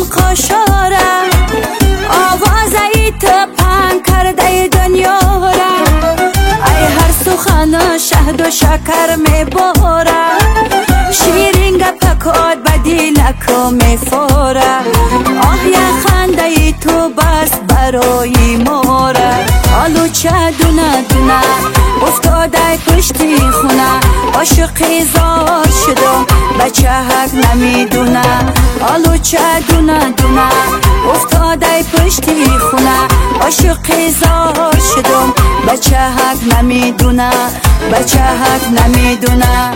قاشاره آوازه تو پنگ کرده دنیا را ای هر سخن شهد و شکر میباره شیرین گپکات به دیلکو میفوره آه یا خنده تو بس برای ماره آلو چه دونه دونه افتاده پشتی خونه عاشقی زار شدم بچه حق نمیدونه آلو چه دونه دونه افتاده پشتی خونه عاشقی زار شدم بچه حق نمیدونه بچه حق نمیدونه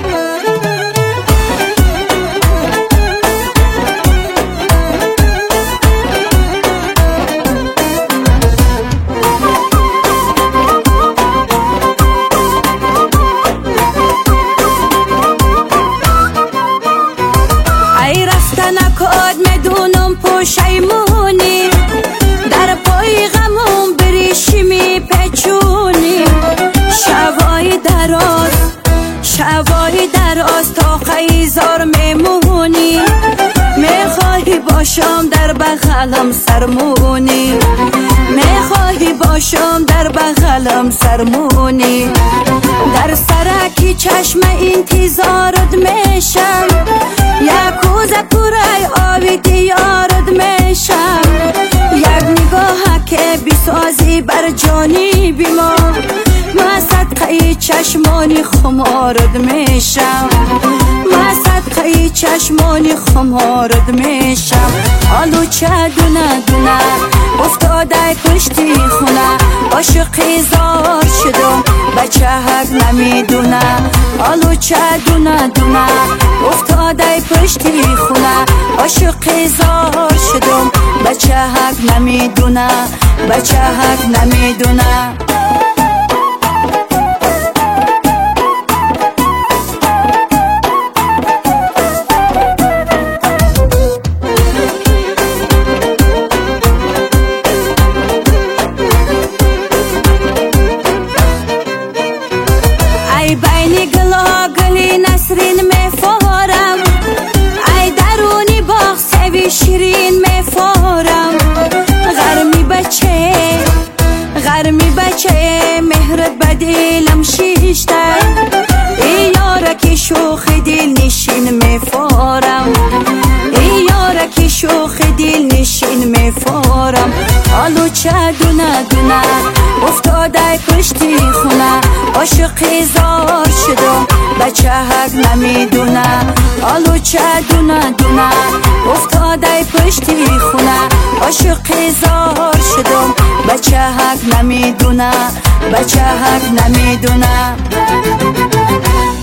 نکاد میدونم پشیمونی در پای غمون بریشمی پیچونی شوای دراز تا خیزار میمونی میخواهی باشم در بغلم سرمونی میخواهی باشم در بغلم سرمونی در سرکی چشم انتظارت میشم یک کوزه پورای آبی دیارت میشم یک نگاه که بسازی بر جانی بیما ما صدقه چشمانی خمارت میشم ما صدقه چشمانی خمارت میشم آلو چه دونه دونه افتاده پشتی خونه عاشقی زار شدم بچه حق نمیدونه آلو چه دونه دونه افتاده پشتی خونه عاشقی زار شدم بچه حق نمیدونه بچه حق نمیدونه بین گلا گلی نسرین میفارم ای درونی باغ سوی شیرین میفارم غرمی بچه مهرت بدیلم شیشته ای یارکی شوخ دل نشین میفارم ای یارکی شوخ دل نشین میفارم آلو چه دونه دونه افتاده پشتی خونه عاشقی زار شدم بچه حق نمیدونه آلو چه دونه دونه افتاده پشتی خونه عاشقی زار شدم بچه حق نمیدونه بچه حق نمیدونه